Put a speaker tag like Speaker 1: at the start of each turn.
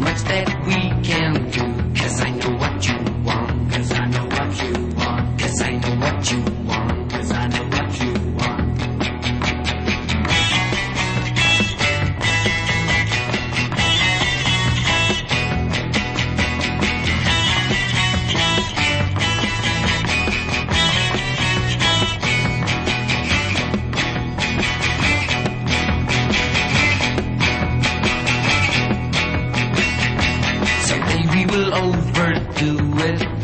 Speaker 1: much that we can do. 'Cause I know what you want. 'Cause I know what you want. 'Cause I know what you want. 'Cause I know what you want. Someday we will overdo it.